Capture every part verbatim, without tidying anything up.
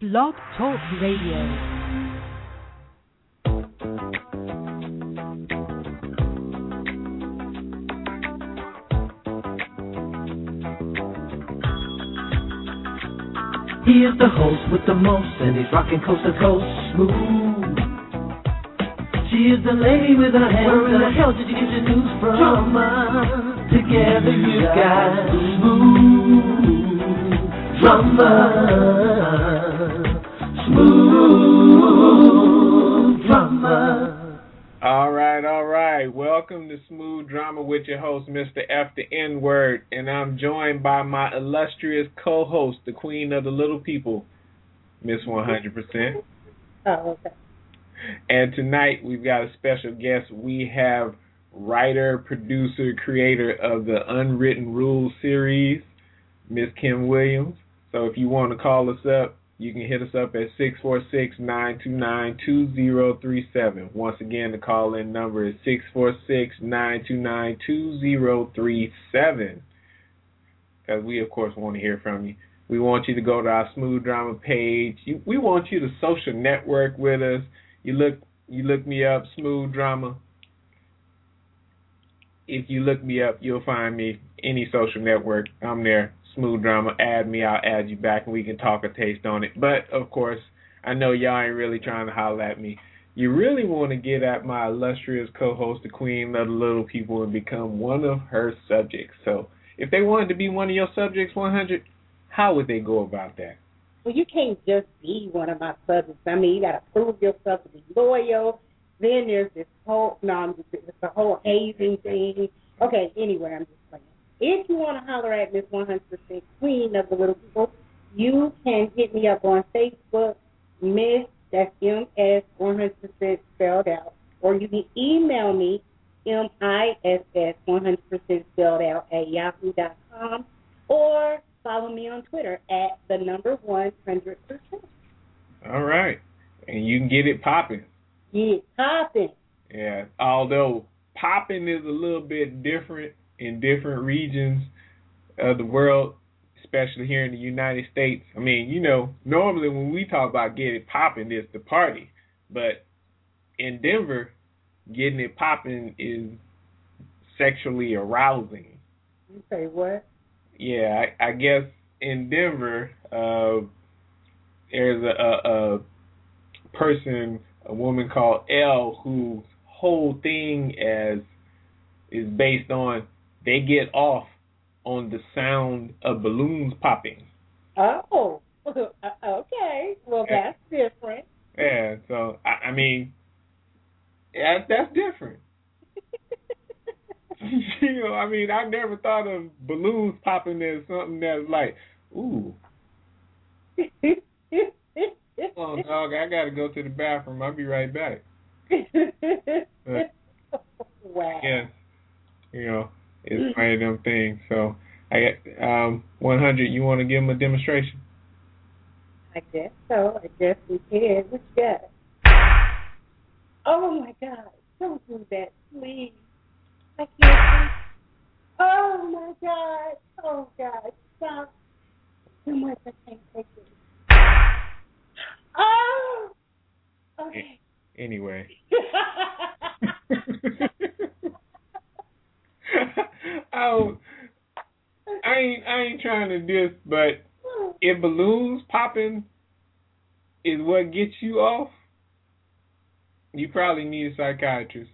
Blog Talk Radio. He is the host with the most, and he's rocking coast to coast, smooth. She is the lady with her hands. Where in the hell did you get your news from? Drama. Together you got smooth drama. Smooth drama. All right, all right. Welcome to Smooth Drama with your host, Mister F the N-Word, and I'm joined by my illustrious co-host, the queen of the little people, Miss one hundred percent. Oh, okay. And tonight we've got a special guest. We have writer, producer, creator of the Unwritten Rules series, Miss Kim Williams. So if you want to call us up, you can hit us up at six four six, nine two nine, two zero three seven. Once again, the call-in number is six four six, nine two nine, two zero three seven. Because we, of course, want to hear from you. We want you to go to our Smooth Drama page. You, we want you to social network with us. You look, you look me up, Smooth Drama. If you look me up, you'll find me any social network. I'm there. Smooth Drama, add me, I'll add you back, and we can talk a taste on it. But, of course, I know y'all ain't really trying to holler at me. You really want to get at my illustrious co-host, the queen of the little people, and become one of her subjects. So, if they wanted to be one of your subjects, one hundred, how would they go about that? Well, you can't just be one of my subjects. I mean, you got to prove yourself to be loyal. Then there's this whole, no, I'm just, it's the whole hazing thing. Okay, anyway, I'm just playing. If you want to holler at Miss one hundred percent Queen of the Little People, you can hit me up on Facebook, Miss, that's M S one hundred percent spelled out, or you can email me, M I S S one hundred percent spelled out at yahoo dot com, or follow me on Twitter at the number one hundred percent. All right. And you can get it popping. Get it popping. Yeah, although popping is a little bit different in different regions of the world, especially here in the United States. I mean, you know, normally when we talk about getting it popping, it's the party. But in Denver, getting it popping is sexually arousing. You say what? Yeah, I, I guess in Denver, uh, there's a, a, a person, a woman called Elle, whose whole thing as is based on they get off on the sound of balloons popping. Oh, okay. Well, that's different. Yeah, so, I, I mean, yeah, that's different. You know, I mean, I never thought of balloons popping as something that's like, ooh. Oh, dog, I got to go to the bathroom. I'll be right back. But, wow. Yeah, you know, it's one of them things. So, I got um, one hundred. You want to give them a demonstration? I guess so. I guess we can. What you got? Oh my God! Don't do that, please. I can't. Oh my God! Oh God! Stop! Too much. I can't take it. Oh. Okay. Anyway. Oh, I ain't I ain't trying to diss, but if balloons popping is what gets you off, you probably need a psychiatrist.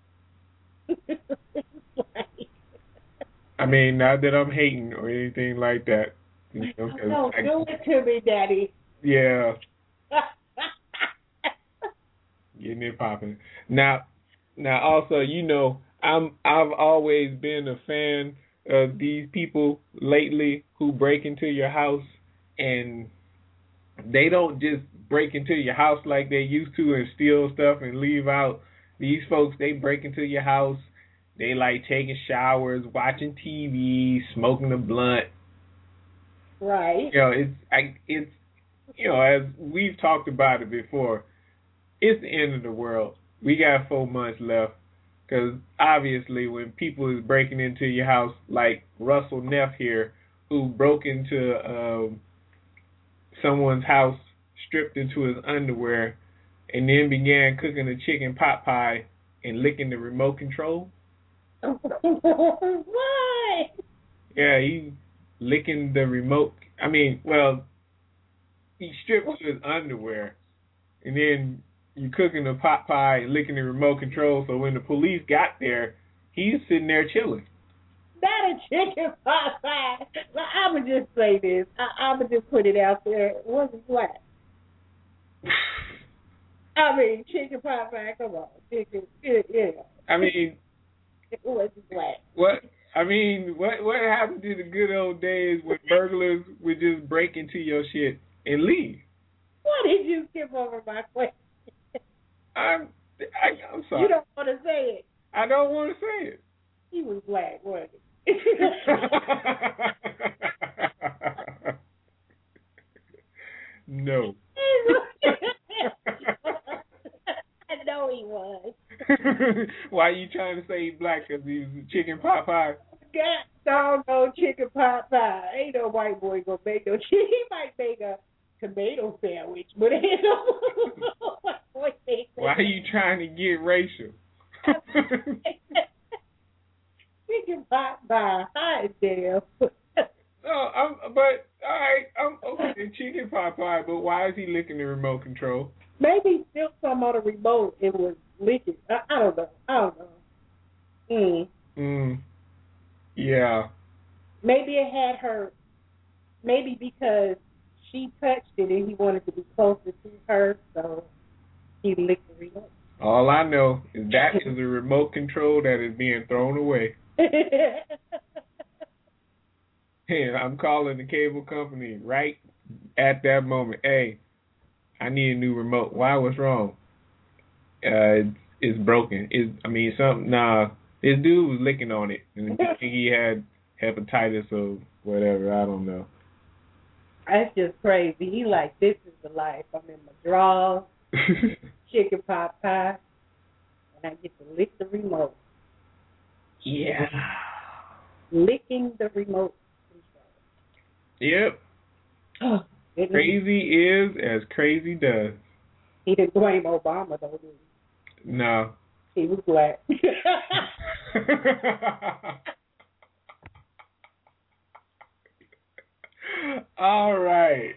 I mean, not that I'm hating or anything like that. You know, no, I, do it to me, Daddy. Yeah. Getting it popping. Now, now also, you know, I'm I've always been a fan of these people lately who break into your house, and they don't just break into your house like they used to and steal stuff and leave out. These folks, they break into your house, they like taking showers, watching T V, smoking a blunt. Right. You know, it's I it's you know, as we've talked about it before, it's the end of the world. We got four months left. Because obviously when people is breaking into your house, like Russell Neff here, who broke into um, someone's house stripped into his underwear, and then began cooking a chicken pot pie and licking the remote control. What? Yeah, he licking the remote. I mean, well, he stripped to his underwear, and then you cooking a pot pie and licking the remote control. So when the police got there, he's sitting there chilling. Not a chicken pot pie. I'm going to just say this. I, I'm going to just put it out there. It wasn't black. I mean, chicken pot pie, come on. Chicken, yeah. I mean, it wasn't black. What? I mean, what what happened to the good old days when burglars would just break into your shit and leave? Why did you skip over my question? I'm I, I'm sorry. You don't want to say it. I don't want to say it. He was black, wasn't he? No. I know he was. Why are you trying to say he's black? Because he's chicken pot pie? God doggone chicken pot pie. Ain't no white boy gonna make no chicken. He might make a tomato sandwich, but ain't no white boy make that. Why are you trying to get racial? Chicken pot pie. Hot damn. No, I'm, but all right, I'm okay. Chicken pot pie, but why is he licking the remote control? Maybe still some on the remote and was licking. I, I don't know. I don't know. Mm. Mm. Yeah. Maybe it had her. Maybe because she touched it and he wanted to be closer to her, so he licked the remote. All I know is that is a remote control that is being thrown away. And I'm calling the cable company right at that moment. Hey, I need a new remote. Why? What's wrong? Uh, it's, it's broken. It's, I mean, something. Nah, this dude was licking on it, and I think he had hepatitis or whatever. I don't know. That's just crazy. He like, this is the life. I'm in my drawers, chicken pot pie, and I get to lick the remote. Yeah. Licking the remote control. Yep. Oh, crazy is as crazy does. He didn't blame Obama, though, did he? No. He was black. All right.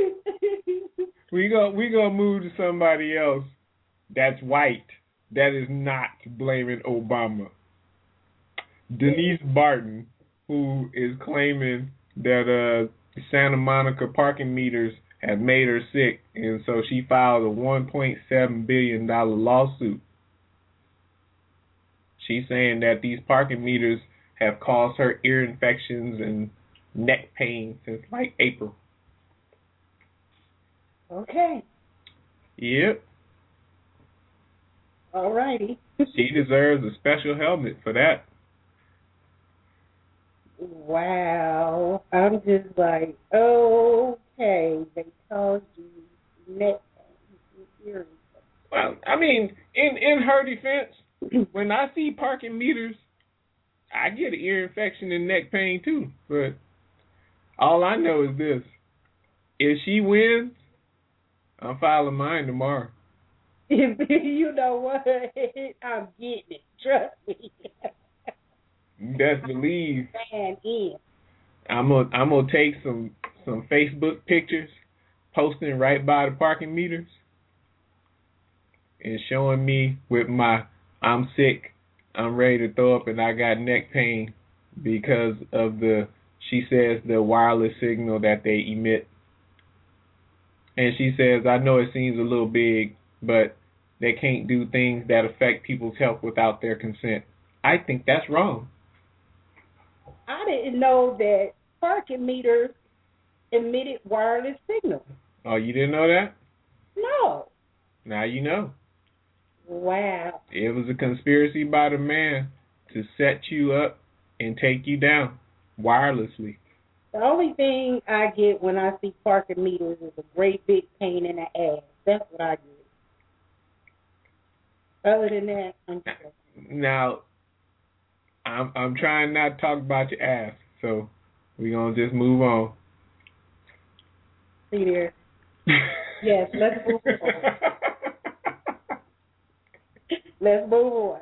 we go we gonna move to somebody else that's white that is not blaming Obama. Denise Barton, who is claiming that uh, Santa Monica parking meters have made her sick, and so she filed a one point seven billion dollars lawsuit. She's saying that these parking meters have caused her ear infections and neck pain since like April. Okay. Yep. All righty. She deserves a special helmet for that. Wow. I'm just like, okay, they caused you neck pain, ear infection. Well, I mean, in, in her defense, when I see parking meters, I get an ear infection and neck pain too. But all I know is this. If she wins, I'm filing mine tomorrow. You know what? I'm getting it. Trust me. Best believe. Man, in. I'm gonna I'm gonna take some some Facebook pictures, posting right by the parking meters, and showing me with my I'm sick, I'm ready to throw up, and I got neck pain because of the she says the wireless signal that they emit. And she says, I know it seems a little big, but they can't do things that affect people's health without their consent. I think that's wrong. I didn't know that parking meters emitted wireless signals. Oh, you didn't know that? No. Now you know. Wow. It was a conspiracy by the man to set you up and take you down wirelessly. The only thing I get when I see parking meters is a great big pain in the ass. That's what I get. Other than that, I'm just... Now, I'm I'm trying not to talk about your ass, so we're gonna just move on. See there. Yes, let's move on. Let's move on.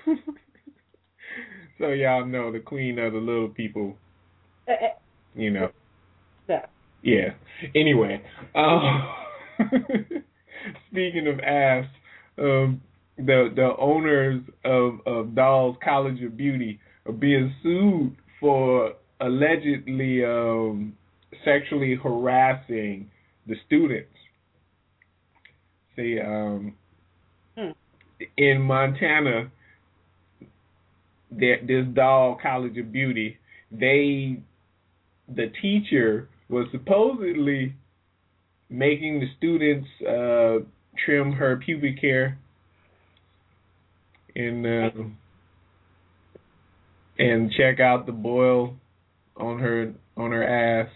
So y'all know the queen of the little people, Uh, you know. yeah. Yeah. Anyway, um, speaking of ass, um, the the owners of, of Dolls College of Beauty are being sued for allegedly um, sexually harassing the students. See, um, Hmm. in Montana, there, this Doll College of Beauty, they the teacher was supposedly making the students uh, trim her pubic hair and uh, and check out the boil on her on her ass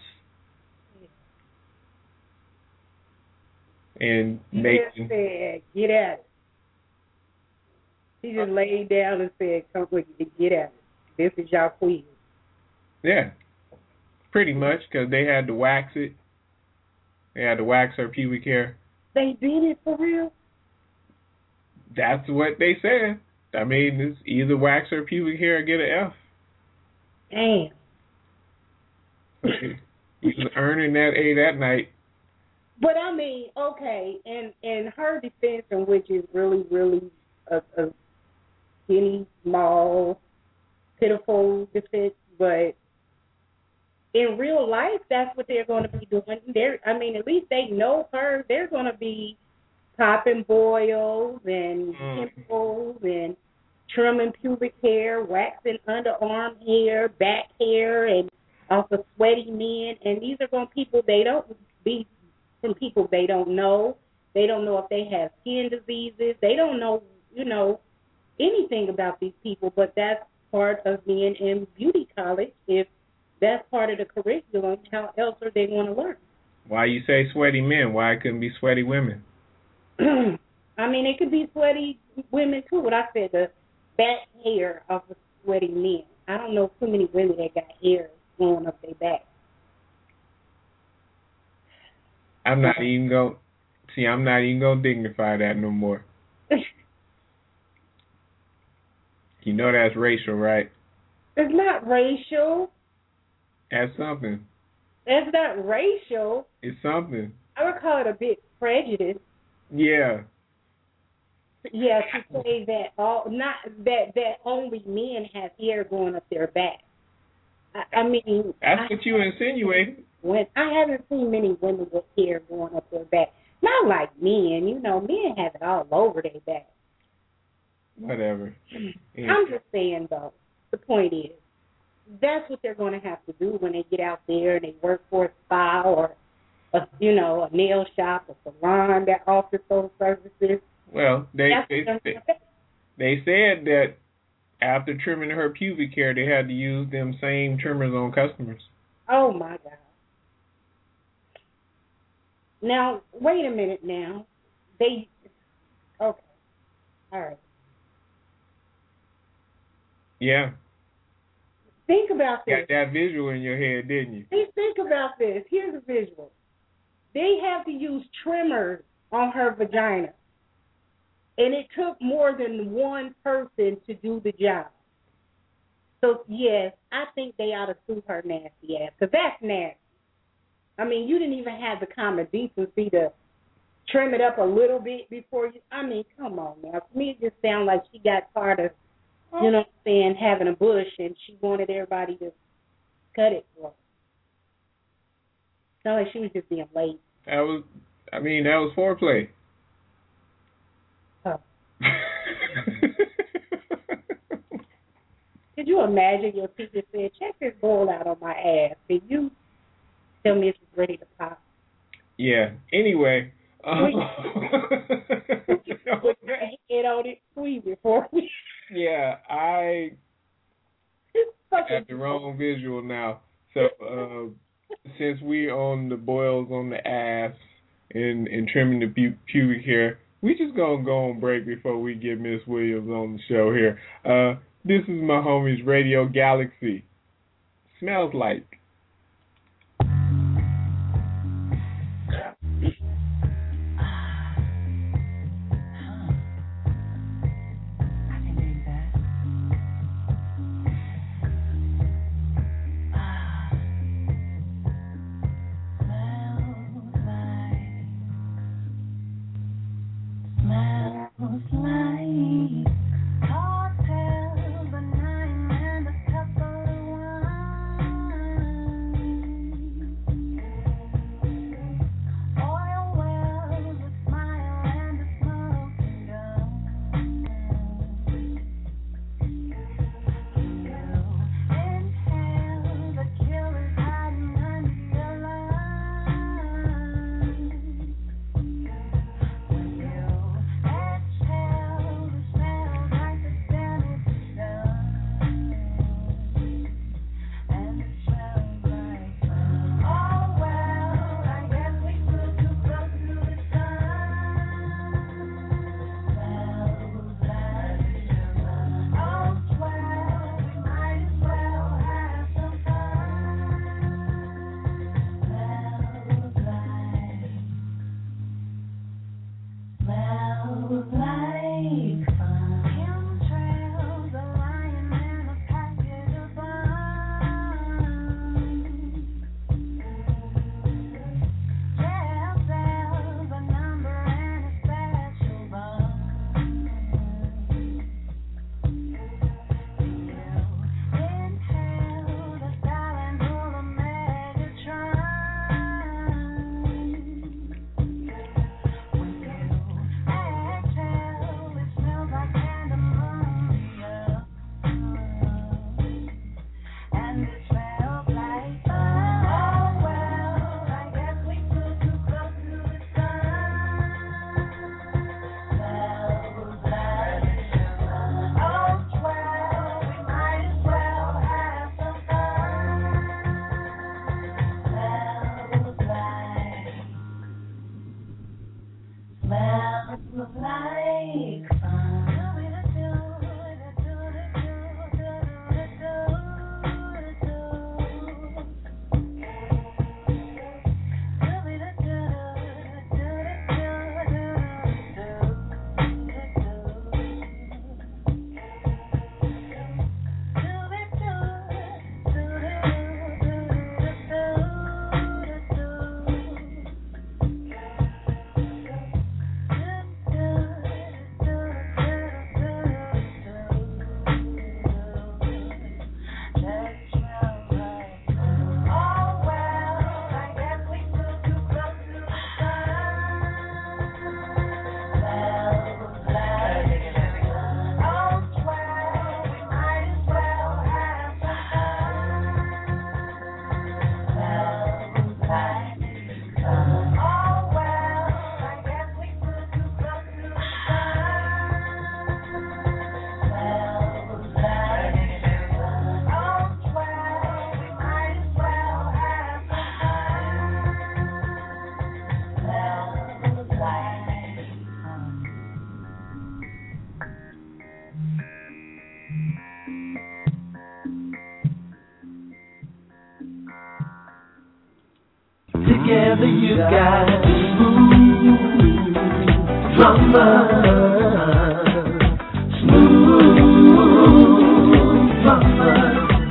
and She making just said, get at it. She just laid down and said, come with you, get at it. This is your queen. yeah, pretty much because they had to wax it. They had to wax her pubic hair. They did it for real? That's what they said. I mean, it's either wax her pubic hair or get an F. Damn. So he was earning that A that night. But I mean, okay, and in her defense, and which is really, really a, a skinny, small, pitiful defense, but in real life, that's what they're going to be doing. They're, I mean, at least they know her. They're going to be popping boils and Mm. pimples and trimming pubic hair, waxing underarm hair, back hair, and off of sweaty men. And these are going to people they don't be from people they don't know. They don't know if they have skin diseases. They don't know, you know, anything about these people. But that's part of being in beauty college. If that's part of the curriculum, how else are they going to learn? Why you say sweaty men? Why it couldn't be sweaty women? I mean, it could be sweaty women too. What I said, the back hair of the sweaty men. I don't know too many women that got hair going up their back. I'm not even going see, I'm not even gonna dignify that no more. You know that's racial, right? It's not racial. That's something. It's not racial. It's something. I would call it a bit prejudice. Yeah. Yeah, to say that all not that that only men have hair going up their back. I, I mean, That's I, what you insinuated. When I haven't seen many women with hair going up their back. Not like men, you know, men have it all over their back. Whatever. Yeah. I'm just saying though, the point is, that's what they're going to have to do when they get out there and they work for a spa or a, you know, a nail shop, a salon that offers those services. Well, they That's they, what they they're they said that after trimming her pubic hair, they had to use them same trimmers on customers. Oh my God. Now, wait a minute now. They, okay. All right. Yeah. Think about this. Got that visual in your head, didn't you? Please think about this. Here's a visual. They have to use trimmers on her vagina. And it took more than one person to do the job. So, yes, I think they ought to sue her nasty ass, because that's nasty. I mean, you didn't even have the common decency to trim it up a little bit before you. I mean, come on now. To me, it just sounds like she got tired of, you know what I'm saying, having a bush, and she wanted everybody to cut it for her. Sounds like she was just being late. That was, I mean, that was foreplay. Huh. Could you imagine your teacher said, check this bowl out on my ass. Can you tell me if it's ready to pop? Yeah. Anyway. Um, Put your head on it, squeeze it for me. yeah, I have the wrong visual now. So, uh, since we're on the boils on the ass and, and trimming the pu- pubic hair, we just gonna go on break before we get Miss Williams on the show here. Uh, this is my homies Radio Galaxy. Smells like. like fun. Together you got smooth drummer, smooth drummer.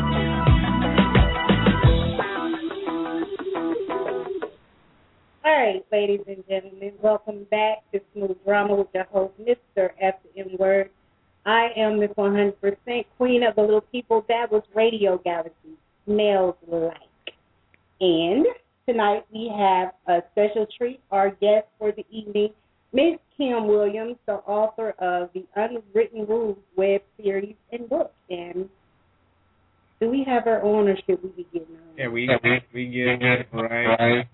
All right, ladies and gentlemen, welcome back to Smooth Drama with your host, Mister F M Word. I am Miss one hundred percent Queen of the Little People. That was Radio Galaxy, Smells Like. And tonight we have a special treat. Our guest for the evening, Miss Kim Williams, the author of the Unwritten Rules web series and book. And do we have her on, or should we be getting on? Yeah, we we get it right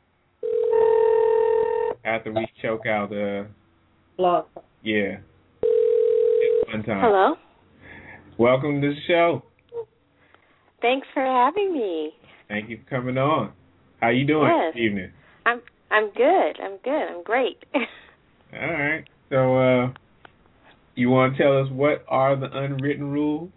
after we choke out the blog. Yeah, it's fun time. Hello. Welcome to the show. Thanks for having me. Thank you for coming on. How you doing yes. this evening? I'm I'm good. I'm good. I'm great. All right. So, uh, you want to tell us what are the unwritten rules?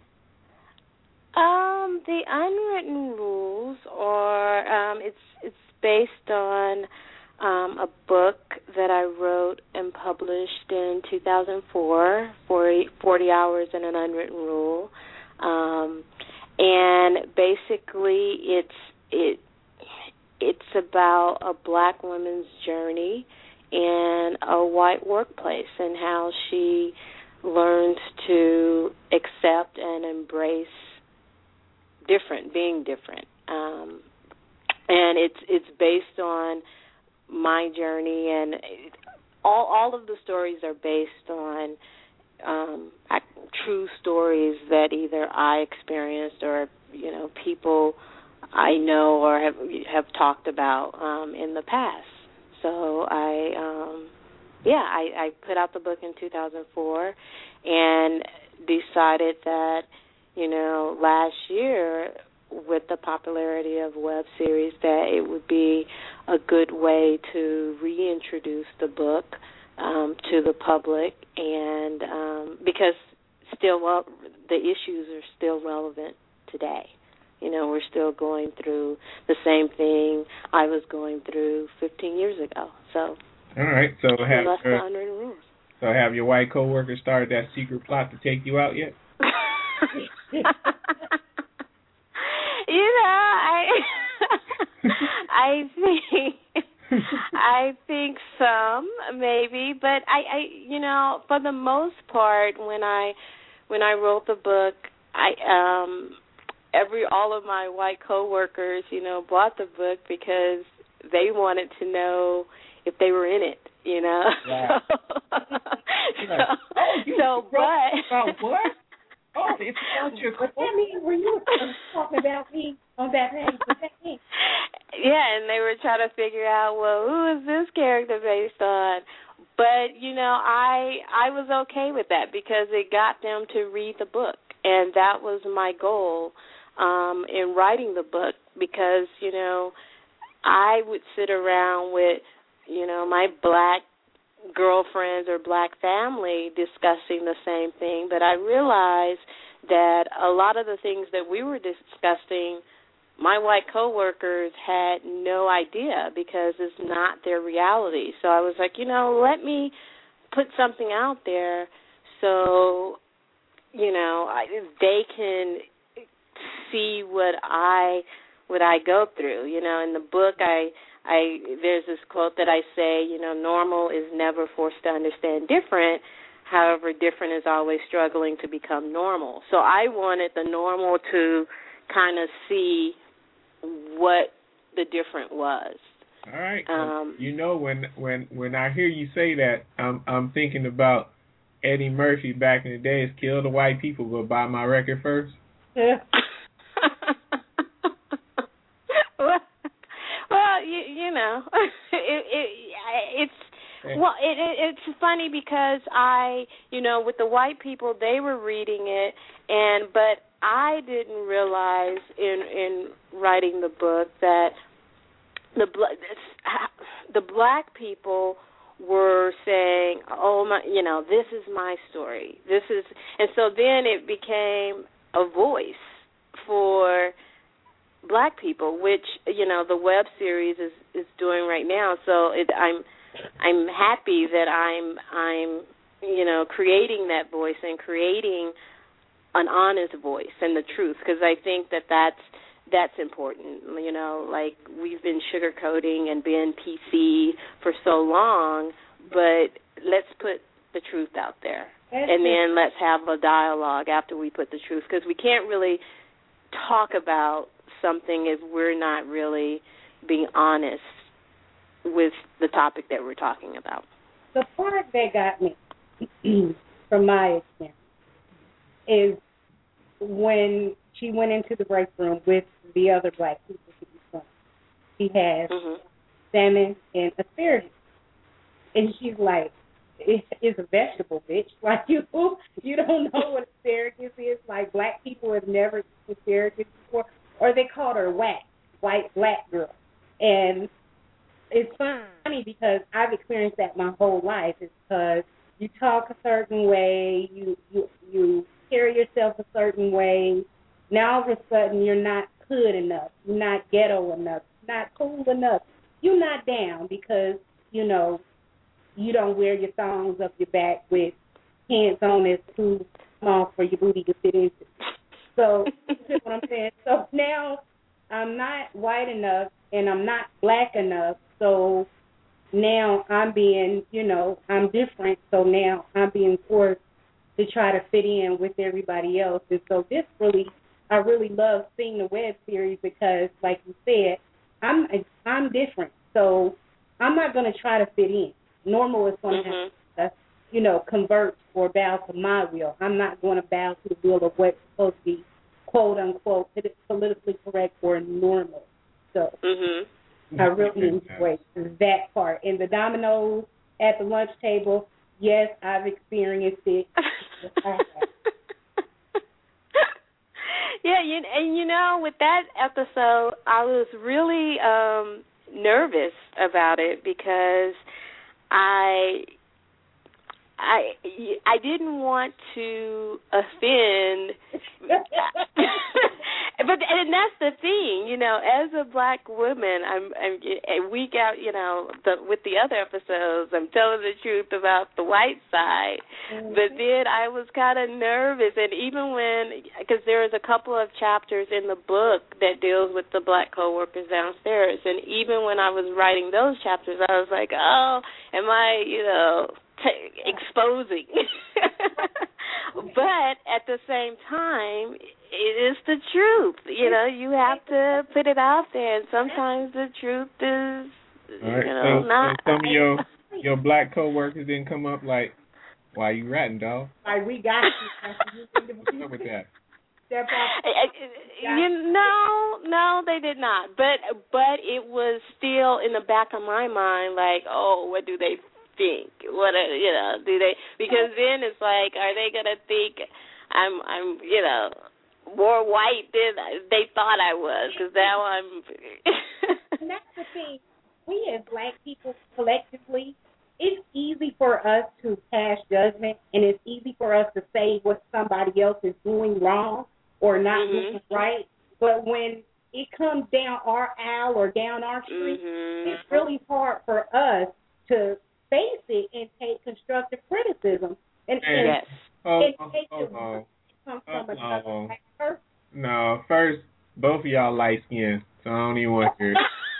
Um, the unwritten rules are um, it's it's based on um, a book that I wrote and published in two thousand four, forty, forty Hours in an Unwritten Rule, um, and basically it's it. It's about a black woman's journey in a white workplace and how she learns to accept and embrace different, being different. Um, and it's it's based on my journey, and it, all all of the stories are based on um, true stories that either I experienced or, you know, people I know or have have talked about um, in the past. So I, um, yeah, I, I put out the book in two thousand four and decided that, you know, last year with the popularity of web series that it would be a good way to reintroduce the book um, to the public, and um, because still well, the issues are still relevant today. You know, we're still going through the same thing I was going through fifteen years ago. So, all right. So have less your, than one hundred rules. So have your white coworkers started that secret plot to take you out yet? You know, I I think I think some maybe, but I, I you know, for the most part, when I when I wrote the book, I um. Every all of my white coworkers, you know, bought the book because they wanted to know if they were in it, you know. Yeah. so, oh, you so but about what? Oh, it's about your. I mean, were you talking about me on that page? Yeah, and they were trying to figure out, well, who is this character based on? But you know, I I was okay with that because it got them to read the book, and that was my goal. Um, in writing the book, because, you know, I would sit around with, you know, my black girlfriends or black family discussing the same thing, but I realized that a lot of the things that we were discussing, my white coworkers had no idea because it's not their reality. So I was like, you know, let me put something out there so, you know, I, they can see what I what I go through. You know, in the book, I I there's this quote that I say, you know, normal is never forced to understand different. However, different is always struggling to become normal. So I wanted the normal to kind of see what the different was. All right. Um, you know, when when when I hear you say that, I'm I'm thinking about Eddie Murphy back in the days. Kill the white people, but buy my record first. well, well, you, you know, it, it, it's. Well, it, it, it's funny because I, you know, with the white people, they were reading it, and but I didn't realize in in writing the book that the the black people were saying, "Oh my, you know, this is my story. This is," and so then it became a voice for black people, which, you know, the web series is is doing right now. So it, I'm. I'm happy that I'm, I'm, you know, creating that voice and creating an honest voice and the truth, because I think that that's, that's important. You know, like we've been sugarcoating and been P C for so long, but let's put the truth out there. And then let's have a dialogue after we put the truth, because we can't really talk about something if we're not really being honest with the topic that we're talking about. The part that got me, from my experience, is when she went into the break room with the other black people. She has mm-hmm. salmon and asparagus. And she's like, it, it's a vegetable, bitch. Like, you you don't know what asparagus is. Like, black people have never eaten asparagus before. Or they called her whack, white black girl. And it's funny because I've experienced that my whole life. It's because you talk a certain way, you, you you carry yourself a certain way. Now all of a sudden you're not hood enough, you're not ghetto enough, not cool enough. You're not down because, you know, you don't wear your thongs up your back with pants on that's too small for your booty to fit into. So, you know what I'm saying? So now I'm not white enough and I'm not black enough. So now I'm being, you know, I'm different. So now I'm being forced to try to fit in with everybody else. And so this really, I really love seeing the web series because, like you said, I'm I'm different. So I'm not going to try to fit in. Normal is going to mm-hmm. have to, you know, convert or bow to my will. I'm not going to bow to the will of what's supposed to be, quote unquote, politically correct or normal. So. Mm-hmm. I really enjoyed that part. And the dominoes at the lunch table, yes, I've experienced it. Yeah, you, and you know, with that episode, I was really um, nervous about it because I, I, I didn't want to offend. But and that's the thing, you know. As a black woman, I'm, I'm a week out, you know, the, with the other episodes, I'm telling the truth about the white side. Mm-hmm. But then I was kind of nervous, and even when, because there is a couple of chapters in the book that deals with the black coworkers downstairs, and even when I was writing those chapters, I was like, oh, am I, you know, t- exposing? But at the same time, it is the truth. You know, you have to put it out there, and sometimes the truth is, all right, you know, so, not. So some of your your black coworkers didn't come up like, "Why you ratting, dog?" Like, we got you. What's up with that? You know, no, they did not. But but it was still in the back of my mind, like, oh, what do they think? What are, you know? Do they? Because then it's like, are they gonna think I'm I'm you know more white than they thought I was? Because now I'm. And that's the thing. We as black people collectively, it's easy for for us to pass judgment, and it's easy for us to say what somebody else is doing wrong or not mm-hmm. doing right. But when it comes down our aisle or down our street, mm-hmm. it's really hard for us to face it and take constructive criticism. And, and, yes. Oh, and oh, take oh, the oh, come oh, from oh, another oh. black person. No, first, both of y'all light skinned, so I don't even want to hear it.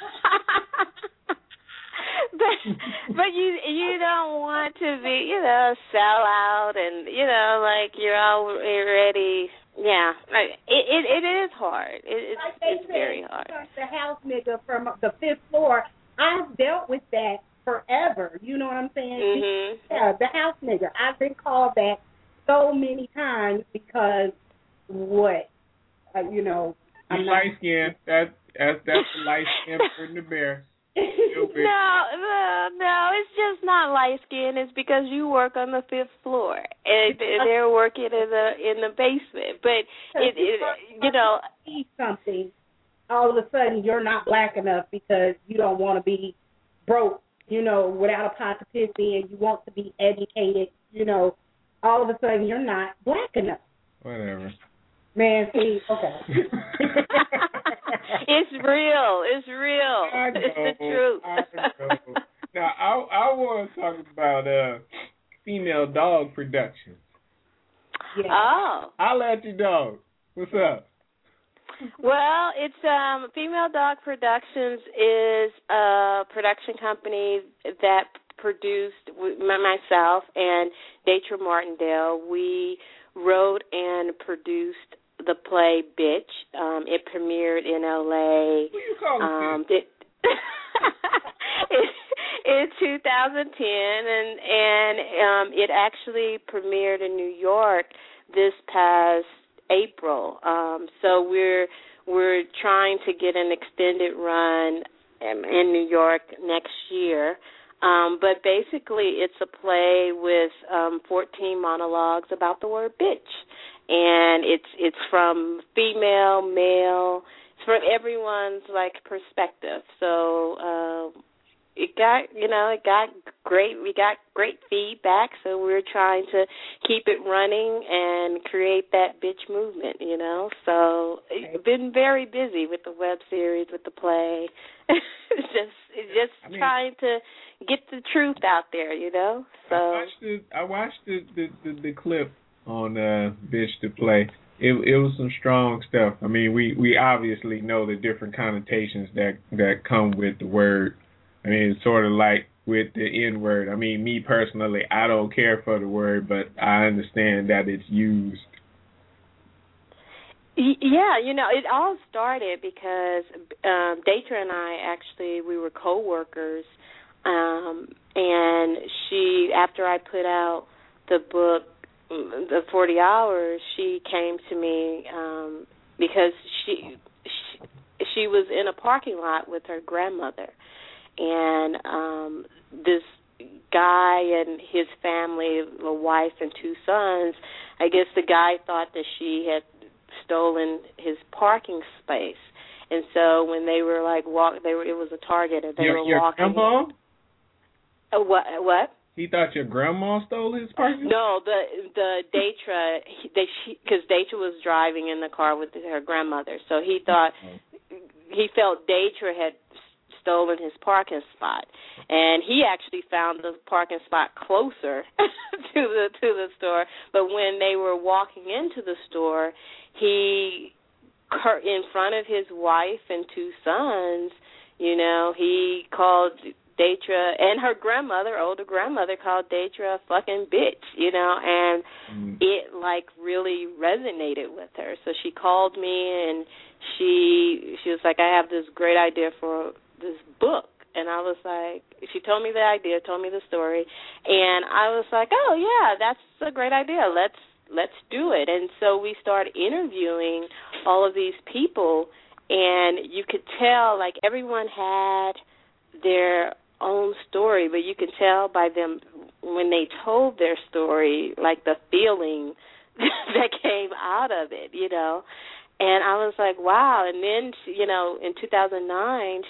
but but you you don't want to be, you know, sell out and, you know, like you're already, yeah. It it, it is hard. It, it's like it's said, very hard. The house nigga from the fifth floor, I've dealt with that forever. You know what I'm saying? Mm-hmm. Yeah, the house nigga. I've been called that so many times because what? Uh, you know, I'm you not. light skinned. That, that's, that's the light skinned in the bear. No, no, no, it's just not light skin. It's because you work on the fifth floor and they're working in the in the basement. But it, it you know, see something, all of a sudden you're not black enough because you don't want to be broke, you know, without a pot to piss in. You want to be educated, you know. All of a sudden you're not black enough. Whatever. Man, see, okay. It's real. It's real. I know, it's the truth. I know. Now, I I want to talk about uh, female dog productions. Yeah. Oh. I'll let you dog. What's up? Well, it's um, Female Dog Productions is a production company that produced myself and Datra Martindale. We wrote and produced the play Bitch. Um, it premiered in L A. Who you calling um, it, in two thousand ten, and and um, it actually premiered in New York this past April. Um, so we're we're trying to get an extended run in, in New York next year. Um, but basically, it's a play with um, fourteen monologues about the word bitch, and it's it's from female, male, it's from everyone's like perspective. So uh, it got you know it got great. We got great feedback, so we're trying to keep it running and create that bitch movement. You know, so it's been very busy with the web series, with the play, just just I mean, trying to get the truth out there, you know. So I watched the I watched the the, the, the clip on uh, Bitch to Play. It it was some strong stuff. I mean, we, we obviously know the different connotations that that come with the word. I mean, it's sort of like with the N word. I mean, me personally, I don't care for the word, but I understand that it's used. Yeah, you know, it all started because um, Datra and I actually we were co-workers. Um, and she, after I put out the book, The forty hours, she came to me um, because she, she she was in a parking lot with her grandmother, and um, this guy and his family, a wife and two sons, I guess the guy thought that she had stolen his parking space, and so when they were like walk, they were it was a Target, and they your, were your walking. Grandma? Uh, what? What? He thought your grandma stole his parking? No, the the Datra, he, they because Datra was driving in the car with her grandmother, so he thought he felt Datra had stolen his parking spot, and he actually found the parking spot closer to the to the store. But when they were walking into the store, he in front of his wife and two sons, you know, he called Datra, and her grandmother, older grandmother, called Datra a fucking bitch, you know, and mm. it, like, really resonated with her. So she called me, and she she was like, I have this great idea for this book. And I was like, she told me the idea, told me the story, and I was like, oh, yeah, that's a great idea. Let's, let's do it. And so we started interviewing all of these people, and you could tell, like, everyone had their own story, but you can tell by them when they told their story, like the feeling that came out of it, you know. And I was like, wow. And then, you know, in two thousand nine, she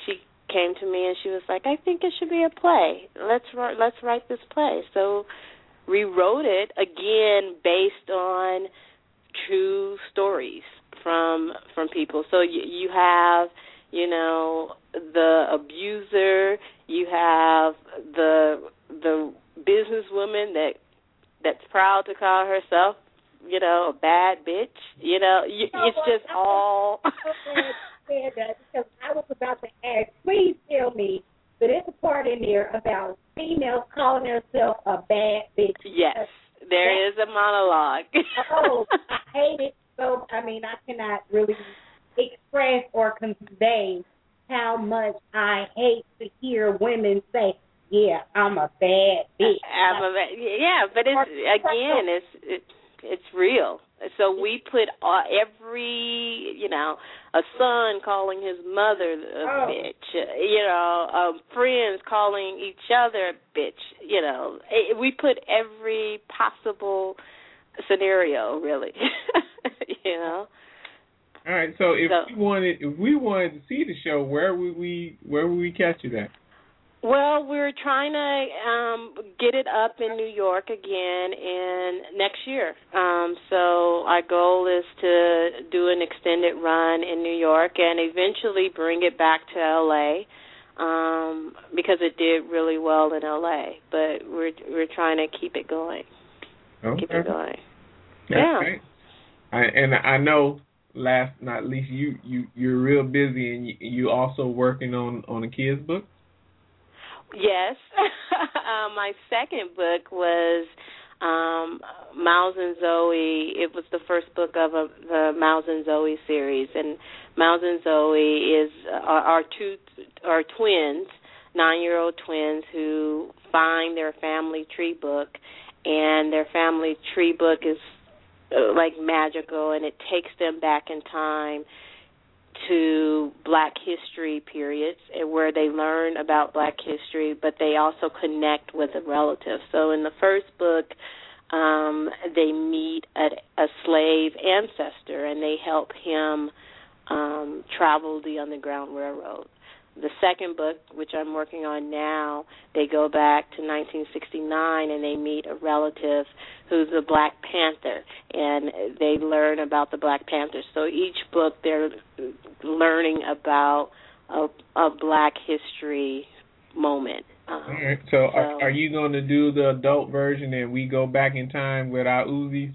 came to me and she was like, I think it should be a play. Let's let's write this play. So we wrote it again based on true stories from from people. So you, you have, you know, the abuser, you have the the businesswoman that that's proud to call herself, you know, a bad bitch. You know, you, it's just all. Because I was about to ask, please tell me that there's a part in there about females calling herself a bad bitch. Yes, there is a monologue. Oh, I hate it. So, I mean, I cannot really express or convey how much I hate to hear women say, yeah, I'm a bad bitch. I'm a bad, yeah, but it's, again, it's, it's, it's real. So we put all, every, you know, a son calling his mother a oh. bitch, you know, um, friends calling each other a bitch, you know. It, we put every possible scenario, really, you know. All right. So if so, we wanted, if we wanted to see the show, where would we, where would we catch it at? Well, we're trying to um, get it up in New York again in next year. Um, so our goal is to do an extended run in New York and eventually bring it back to L A um, because it did really well in L A. But we're we're trying to keep it going. Okay. Keep it going. That's yeah. Great. I, and I know, last not least, you you you're real busy and you, you also working on on a kid's book. Yes. uh, my second book was um, Miles and Zoe. It was the first book of a, the Miles and Zoe series, and Miles and Zoe is are, are two are twins, nine-year-old twins who find their family tree book, and their family tree book is uh, like magical, and it takes them back in time to Black history periods where they learn about Black history, but they also connect with a relative. So in the first book, um, they meet a, a slave ancestor, and they help him um, travel the Underground Railroad. The second book, which I'm working on now, they go back to nineteen sixty-nine and they meet a relative who's a Black Panther, and they learn about the Black Panthers. So each book they're learning about a, a Black history moment. Um, All right. So, so are, are you going to do the adult version and we go back in time with our Uzis?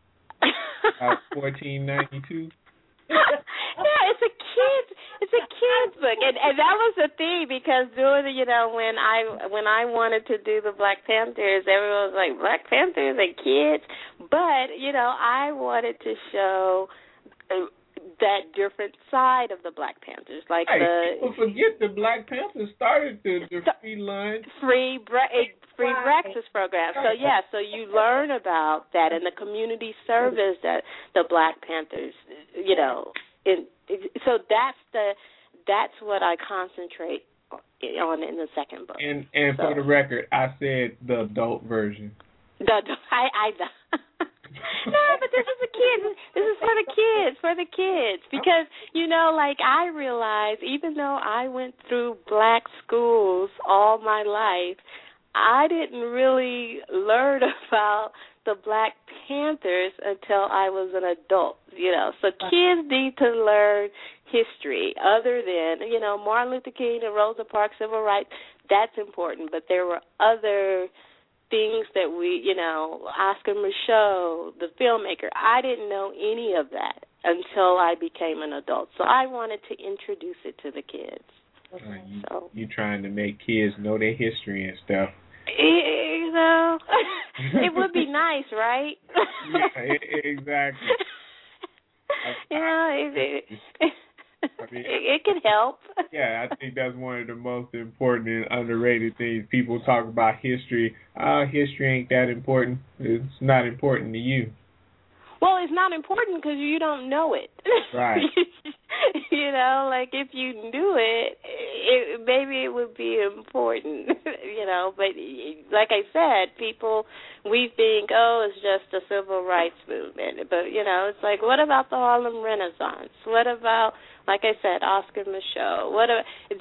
uh, fourteen ninety-two? Yeah, it's a kid's it's a kid's book, and and that was the thing, because doing the, you know when I when I wanted to do the Black Panthers, everyone was like, Black Panthers and kids, but you know I wanted to show that different side of the Black Panthers, like hey, the people forget the Black Panthers started the, the free lunch, free bre- free breakfast program. So yeah, so you learn about that and the community service that the Black Panthers, you know. In, so that's the that's what I concentrate on in the second book. And and so. for the record, I said the adult version. The, I I no, but this is the kids. This is for the kids, for the kids. Because you know, like I realize, even though I went through Black schools all my life, I didn't really learn about the Black Panthers until I was an adult, you know. So kids need to learn history other than, you know, Martin Luther King and Rosa Parks, civil rights. That's important, but there were other things that we, you know, Oscar Micheaux, the filmmaker. I didn't know any of that until I became an adult. So I wanted to introduce it to the kids. Uh, you, so. you trying to make kids know their history and stuff. You know, it would be nice, right? Yeah, exactly. You know, it, it, I mean, it, it can help. Yeah, I think that's one of the most important and underrated things. People talk about history. Uh, history ain't that important. It's not important to you. Well, it's not important because you don't know it. Right. You know, like if you knew it, it, maybe it would be important, you know. But like I said, people, we think, oh, it's just the civil rights movement. But, you know, it's like, what about the Harlem Renaissance? What about, like I said, Oscar Micheaux? What about, there's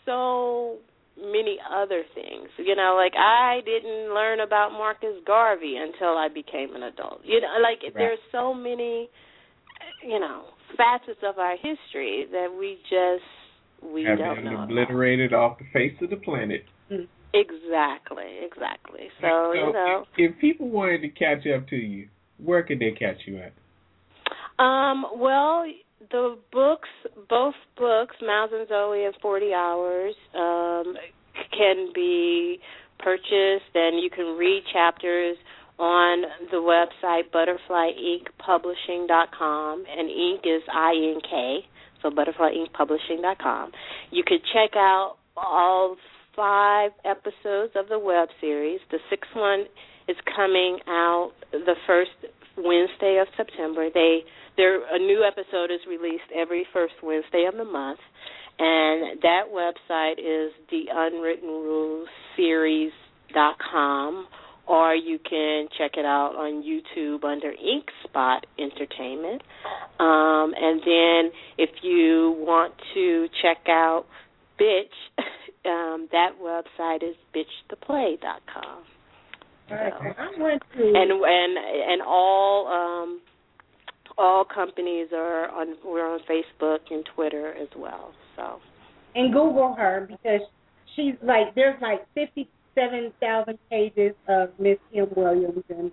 so many other things. You know, like I didn't learn about Marcus Garvey until I became an adult. You know, like right. There's so many, you know, facets of our history that we just we have don't been know obliterated about. off the face of the planet. Exactly, exactly. So, so you know, if, if people wanted to catch up to you, where could they catch you at? Um, well, the books, both books, Miles and Zoe in forty hours, um, can be purchased, and you can read chapters on the website butterfly ink publishing dot com, and ink is I N K, so butterfly ink publishing dot com. You could check out all five episodes of the web series. The sixth one is coming out the first Wednesday of September. They there a new episode is released every first Wednesday of the month, and that website is the unwritten rules series dot com, or you can check it out on YouTube under Ink Spot Entertainment. Um, and then if you want to check out Bitch, um, that website is bitch the play dot com. Right. So, I went to and and and all um, all companies are on. We're on Facebook and Twitter as well. So and Google her because she's like there's like fifty seven thousand pages of Miss Kim Williams, and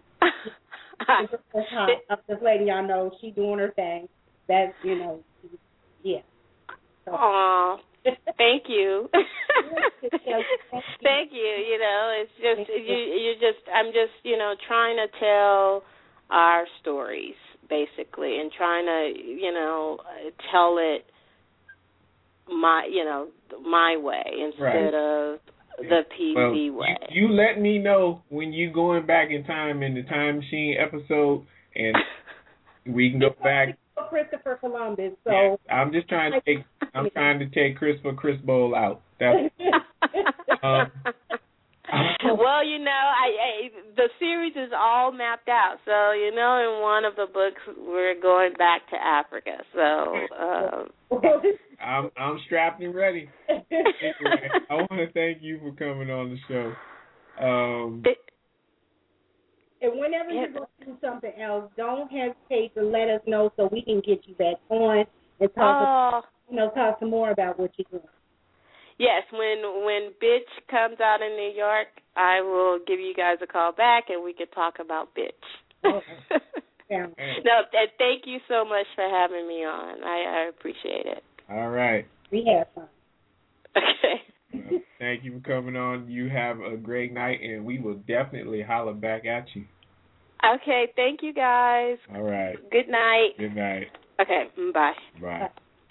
of this lady I know, she doing her thing. That's you know, yeah. So. Aww. Thank you. Thank you. You know, it's just you. You just. I'm just. You know, trying to tell our stories basically, and trying to. You know, tell it my. You know, my way instead right. of the P Z well, way. You, you let me know when you going back in time in the Time Machine episode, and we can go back. Christopher Columbus. So yeah, I'm just trying to take. I'm trying to take Christopher Chris Bowl out. That's, um, well, you know, I, I the series is all mapped out. So you know, in one of the books, we're going back to Africa. So um, I'm I'm strapped and ready. Anyway, I want to thank you for coming on the show. Um, it, And whenever yeah. you're going to do something else, don't hesitate to let us know so we can get you back on and talk, oh. about, you know, talk some more about what you're doing. Yes, when when Bitch comes out in New York, I will give you guys a call back and we can talk about Bitch. Okay. Yeah. No, thank you so much for having me on. I, I appreciate it. All right. We have fun. Okay. Well, thank you for coming on. You have a great night, and we will definitely holler back at you. Okay, thank you guys. All right. Good night. Good night. Okay, bye. Bye.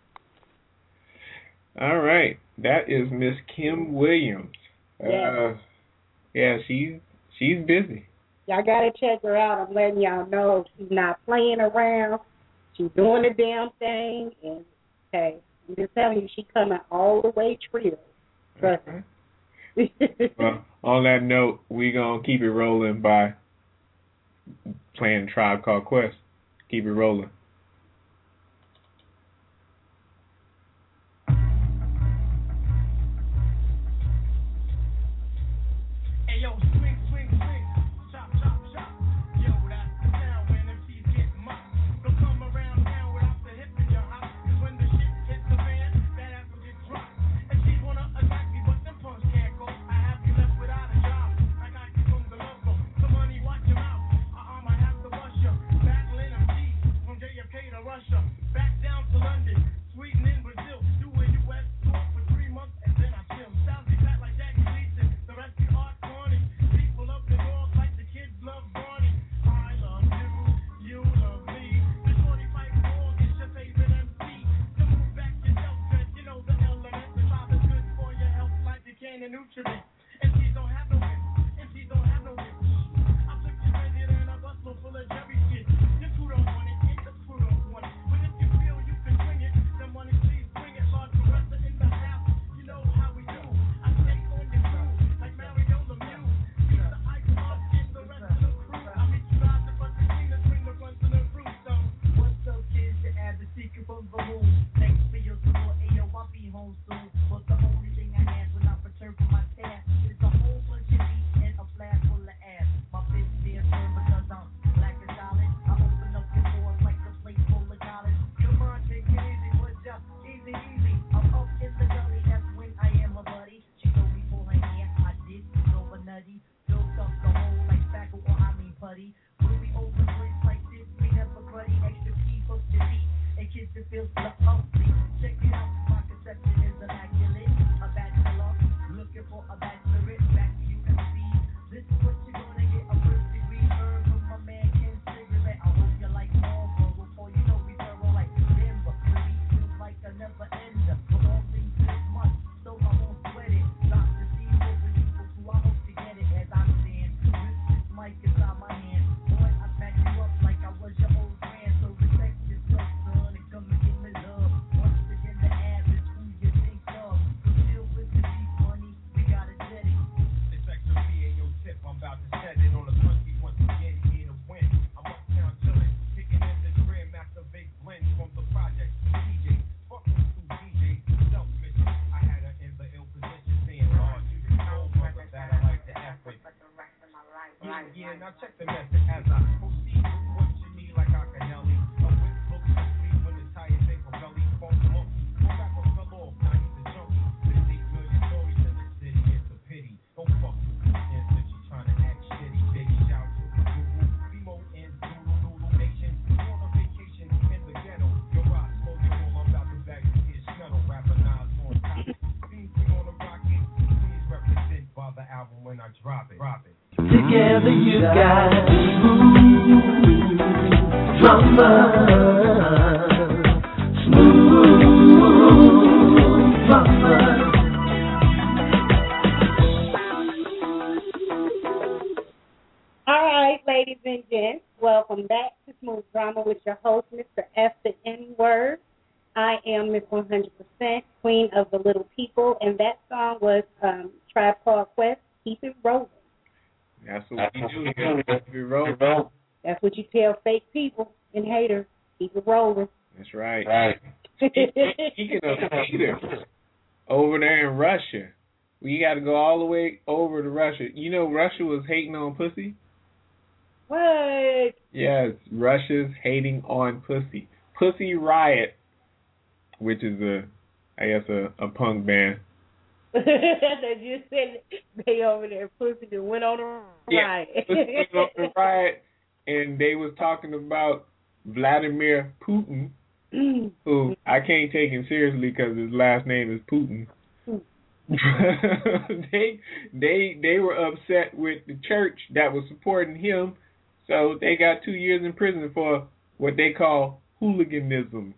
All right. That is Miss Kim Williams. Yeah. Uh, yeah, she's she's busy. Y'all got to check her out. I'm letting y'all know she's not playing around. She's doing the damn thing. And, hey, I'm just telling you, she's coming all the way true. Trust me. Well, on that note, we're going to keep it rolling by playing Tribe Called Quest. Keep it rolling. From J Together you got smooth drama, smooth drama. All right, ladies and gents, welcome back to Smooth Drama with your host, Mister F the N-Word. I am Miss one hundred percent Queen of the Little People, and that song was um, Tribe Called Quest, Keep It Rolling. That's what we do here. Keep it rolling. That's what you tell fake people and haters. Keep it rolling. That's right. Right. Speaking of haters, over there in Russia, we got to go all the way over to Russia. You know, Russia was hating on pussy. What? Yes, Russia's hating on pussy. Pussy Riot, which is a, I guess a, a punk band. They just said they over there pussy and went on a riot. Yeah, went on a riot, and they was talking about Vladimir Putin, who I can't take him seriously because his last name is Putin. they they they were upset with the church that was supporting him, so they got two years in prison for what they call hooliganism.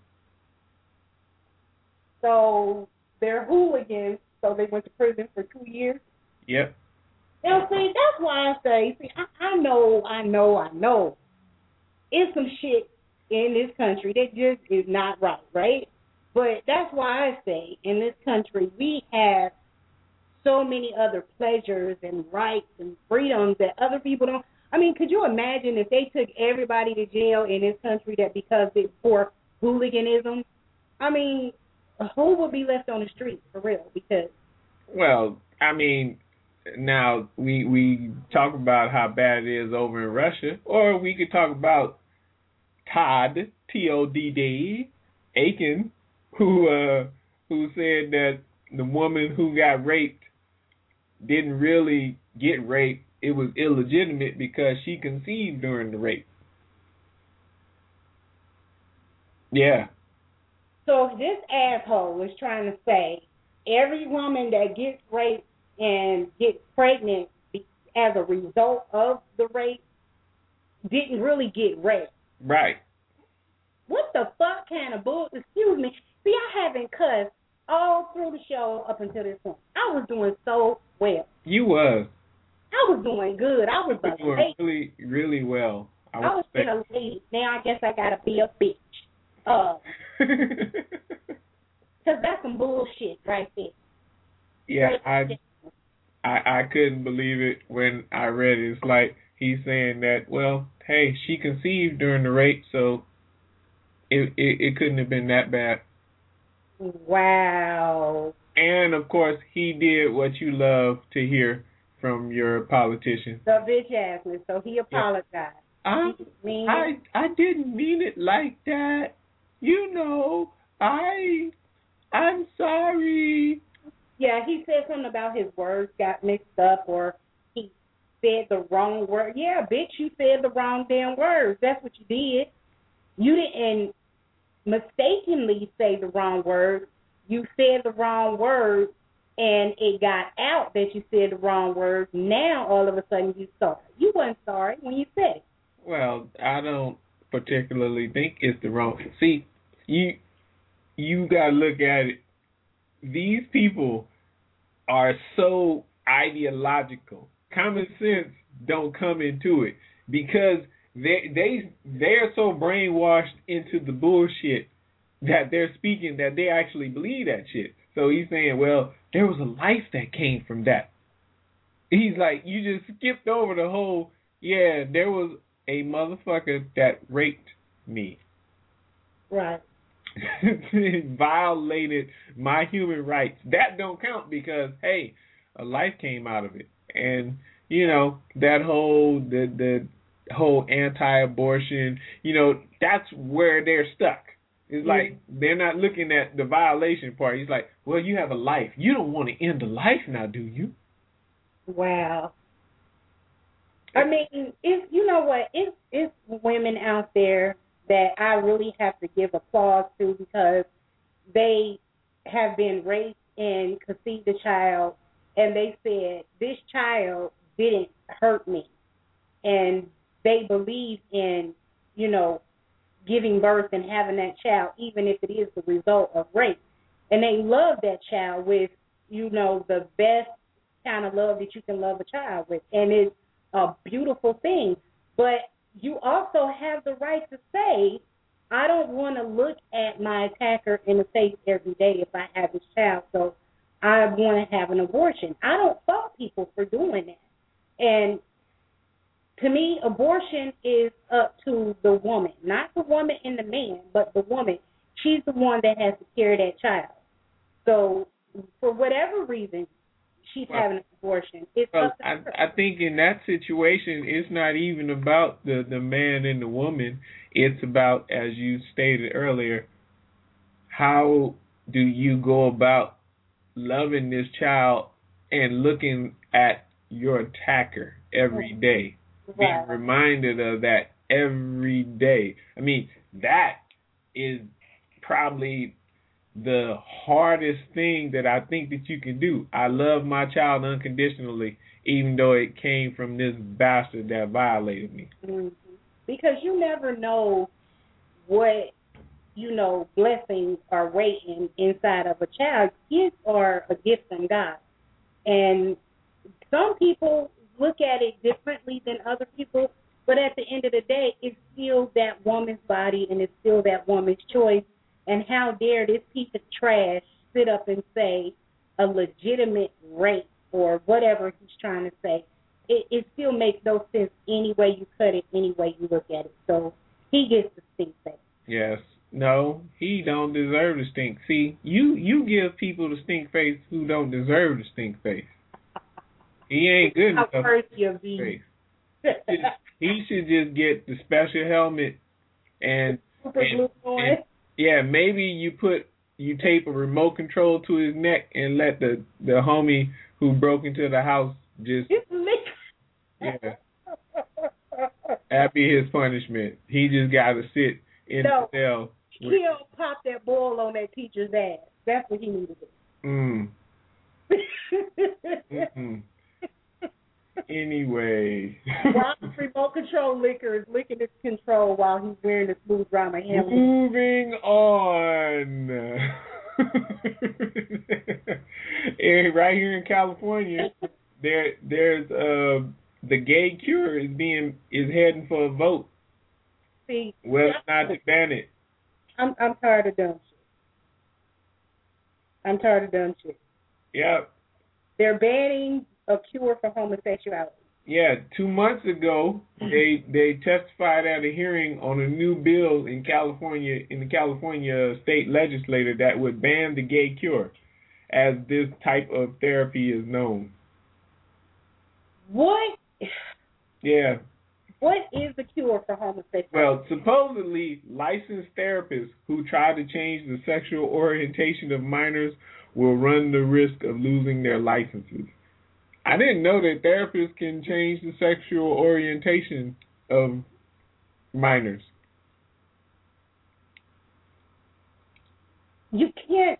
So they're hooligans. So they went to prison for two years. Yep. Now, see, that's why I say, see, I, I know, I know, I know. It's some shit in this country that just is not right, right? But that's why I say, in this country, we have so many other pleasures and rights and freedoms that other people don't. I mean, could you imagine if they took everybody to jail in this country that because it's for hooliganism? I mean, who would be left on the street for real? Because well, I mean, now we we talk about how bad it is over in Russia, or we could talk about Todd T O D D Aiken, who uh, who said that the woman who got raped didn't really get raped; it was illegitimate because she conceived during the rape. Yeah. So if this asshole is trying to say every woman that gets raped and gets pregnant as a result of the rape didn't really get raped. Right. What the fuck kind of bull? Excuse me. See, I haven't cussed all through the show up until this point. I was doing so well. You was. I was doing good. I was you were doing late. really, really well. I, I was in a late. Now I guess I gotta be a bitch. Uh, Cause that's some bullshit right there. Yeah, I, I, I couldn't believe it when I read it. It's like he's saying that, well, hey, she conceived during the rape, so it it, it couldn't have been that bad. Wow. And of course, he did what you love to hear from your politician. The bitch assness. So he apologized. Yeah. I, mean I I didn't mean it like that. You know, I I'm sorry. Yeah, he said something about his words got mixed up, or he said the wrong word. Yeah, bitch, you said the wrong damn words. That's what you did. You didn't. mistakenly say the wrong word. You said the wrong word, and it got out that you said the wrong word. Now, all of a sudden, you sorry. You weren't sorry when you said it. Well, I don't particularly think it's the wrong. See, you you got to look at it. These people are so ideological. Common sense don't come into it because they they they're so brainwashed into the bullshit that they're speaking that they actually believe that shit. So he's saying, well, there was a life that came from that. He's like, you just skipped over the whole, yeah, there was a motherfucker that raped me. Right. Violated my human rights. That don't count because, hey, a life came out of it. And, you know, that whole, the, the whole anti-abortion, you know, that's where they're stuck. It's like they're not looking at the violation part. He's like, well, you have a life. You don't want to end a life now, do you? Wow. I mean, it's, you know what? It's, it's women out there that I really have to give applause to because they have been raised and conceived a child, and they said, this child didn't hurt me. And they believe in, you know, giving birth and having that child, even if it is the result of rape. And they love that child with, you know, the best kind of love that you can love a child with. And it's a beautiful thing. But you also have the right to say, I don't want to look at my attacker in the face every day if I have this child, so I want to have an abortion. I don't fault people for doing that. And to me, abortion is up to the woman, not the woman and the man, but the woman. She's the one that has to carry that child. So for whatever reason, she's well, having an abortion. It's well, up to I, her. I think in that situation, it's not even about the, the man and the woman. It's about, as you stated earlier, how do you go about loving this child and looking at your attacker every day? Right. Being reminded of that every day. I mean, that is probably the hardest thing that I think that you can do. I love my child unconditionally, even though it came from this bastard that violated me. Mm-hmm. Because you never know what, you know, blessings are waiting inside of a child. Kids are a gift from God. And some people look at it differently than other people, but at the end of the day, it's still that woman's body and it's still that woman's choice. And how dare this piece of trash sit up and say a legitimate rape or whatever he's trying to say. It, it still makes no sense any way you cut it, any way you look at it. So he gets the stink face. Yes. No, he don't deserve the stink. See, you, you give people the stink face who don't deserve the stink face. He ain't good enough. How first you be. He should just get the special helmet and, Super and, glue on. and yeah, maybe you put you tape a remote control to his neck and let the, the homie who broke into the house just yeah. That'd be his punishment. He just got to sit in no, the cell. He'll pop that ball on that teacher's ass. That's what he needed to do. Mm. Mm-mm. Anyway. While the remote control liquor is licking its control while he's wearing the smooth drama helmet. Moving on. Right here in California, there there's uh the gay cure is being is heading for a vote. See, whether or not to ban it. I'm I'm tired of dumb shit. I'm tired of dumb shit. Yep. They're banning a cure for homosexuality. Yeah, two months ago, they they testified at a hearing on a new bill in California, in the California state legislature that would ban the gay cure, as this type of therapy is known. What? Yeah. What is the cure for homosexuality? Well, supposedly, licensed therapists who try to change the sexual orientation of minors will run the risk of losing their licenses. I didn't know that therapists can change the sexual orientation of minors. you can't.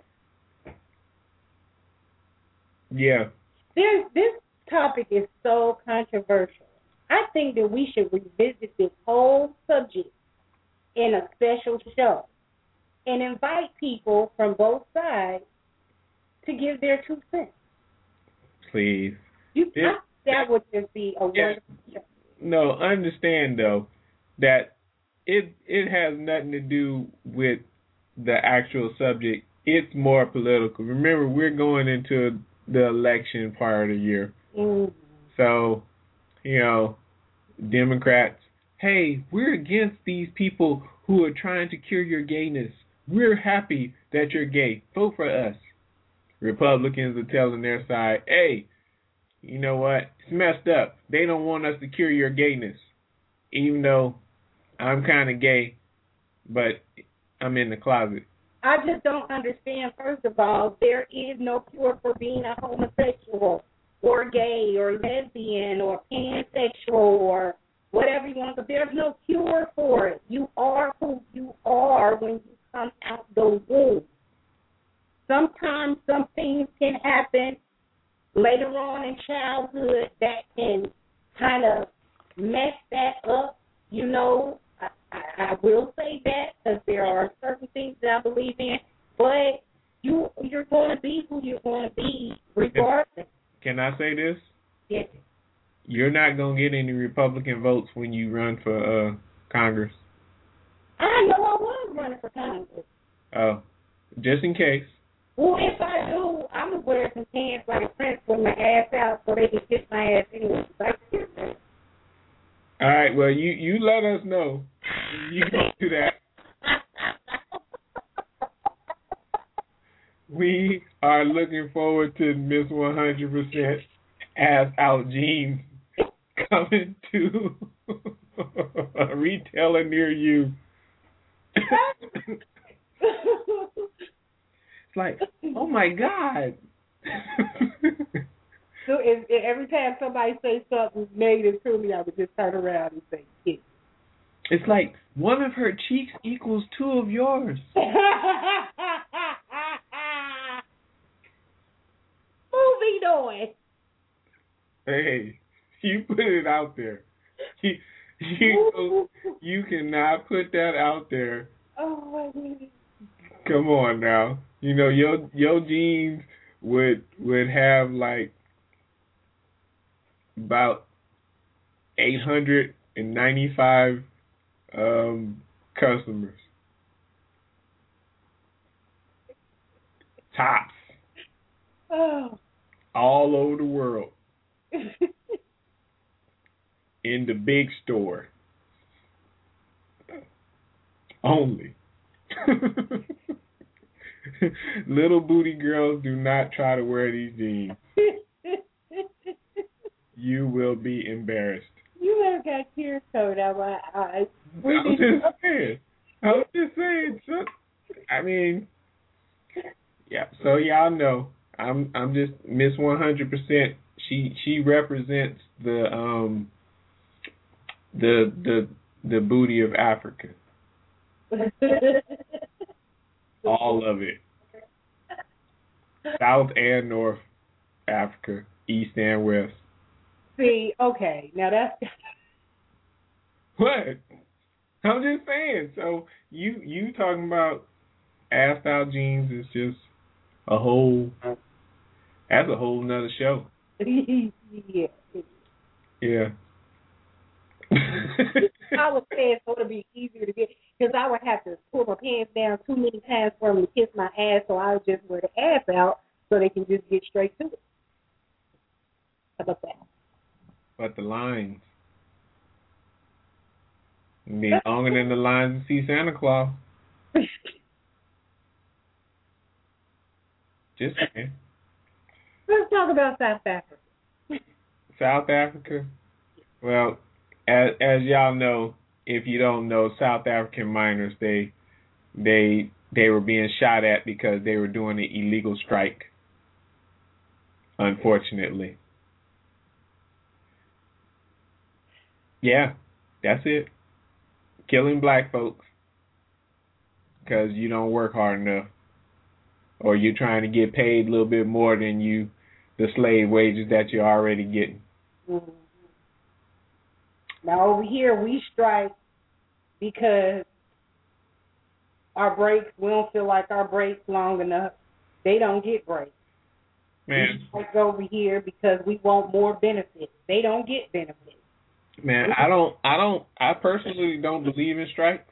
Yeah. This this topic is so controversial. I think that we should revisit this whole subject in a special show and invite people from both sides to give their two cents. Please. You, Yeah. I, that would just be a Yeah. wonderful show. No, understand though that it it has nothing to do with the actual subject. It's more political. Remember, we're going into the election part of the year. Mm. So, you know, Democrats, hey, we're against these people who are trying to cure your gayness. We're happy that you're gay. Vote for us. Republicans are telling their side, hey, you know what? It's messed up. They don't want us to cure your gayness. Even though I'm kind of gay, but I'm in the closet. I just don't understand, first of all, there is no cure for being a homosexual or gay or lesbian or pansexual or whatever you want, but there's no cure for it. You are who you are when you come out the womb. Sometimes some things can happen later on in childhood that can kind of mess that up, you know. I, I, I will say that because there are certain things that I believe in, but you, you're going to be who you're going to be regardless. Can I say this? Yes. You're not going to get any Republican votes when you run for uh, Congress. I know I was running for Congress. Oh, just in case. Well, if I do, I'm going to wear some pants like a prince with my ass out so they can kiss my ass anyway. Like, all right, well, you, you let us know. You can do that. We are looking forward to Miss one hundred percent Ass Out Jeans coming to a retailer near you. It's like, oh my God. So if, if every time somebody says something negative to me, I would just turn around and say, "Kiss." It's like one of her cheeks equals two of yours. Moving on. Hey, you put it out there. You, you, you cannot put that out there. Oh my God. Come on now. You know, your your jeans would would have like about eight hundred ninety-five um, customers. Tops. Oh. All over the world. In the big store. Only. Little booty girls, do not try to wear these jeans. You will be embarrassed. You have got tears coming out my eyes. I'm just saying. I'm just saying. So, I mean, yeah. So y'all know, I'm I'm just Miss one hundred percent. She she represents the um the the the booty of Africa. All of it. South and North Africa, East and West. See, okay, now that's What? I'm just saying. So you you talking about ass style jeans is just a whole. That's a whole nother show. yeah. Yeah. I would say it's going to be easier to get because I would have to pull my pants down too many times for them to kiss my ass, so I would just wear the ass out so they can just get straight to it. How about that? But the lines. Be longer than the lines to see Santa Claus. Just saying. Let's talk about South Africa. South Africa? Well, as as y'all know, if you don't know, South African miners, they they they were being shot at because they were doing an illegal strike. Unfortunately. Yeah, that's it. Killing black folks because you don't work hard enough or you're trying to get paid a little bit more than you the slave wages that you're already getting. Mm-hmm. Now over here we strike because our breaks, we don't feel like our breaks long enough. They don't get breaks. Man, we strike over here because we want more benefits. They don't get benefits. Man, I don't, I don't, I personally don't believe in strikes.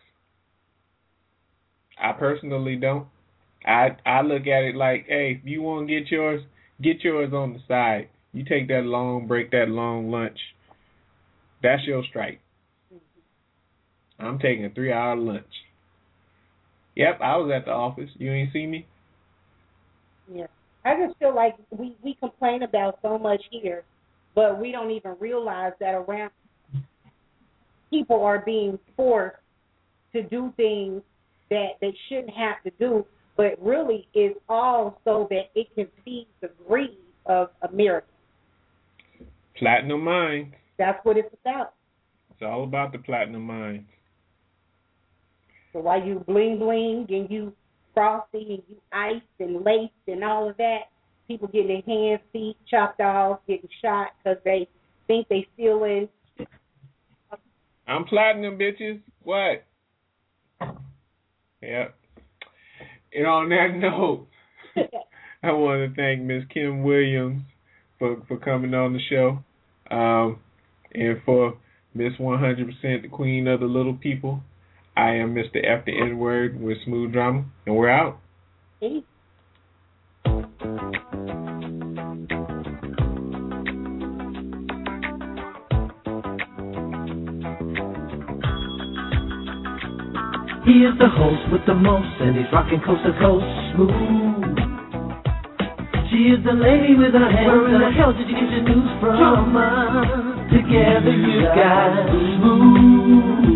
I personally don't. I I look at it like, hey, if you want to get yours, get yours on the side. You take that long break, that long lunch. That's your strike. Mm-hmm. I'm taking a three-hour lunch. Yep, I was at the office. You ain't see me? Yeah. I just feel like we, we complain about so much here, but we don't even realize that around people are being forced to do things that they shouldn't have to do, but really it's all so that it can feed the greed of Americans. Platinum Minds. That's what it's about. It's all about the Platinum Minds. So while you bling bling and you frosty and you iced and laced and all of that, people getting their hands, feet chopped off, getting shot because they think they stealing. I'm platinum, bitches. What? Yep. And on that note, I want to thank Miss Kim Williams for, for coming on the show. Um, and for Miss one hundred percent, the queen of the little people, I am Mister F the N-word with Smooth Drama, and we're out. Peace. He is the host with the most, and he's rocking coast to coast smooth. She is the lady with her hands. Where in the hell did you get your news from? Drama. Together you got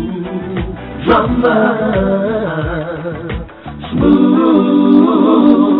smooth drama. Smooth.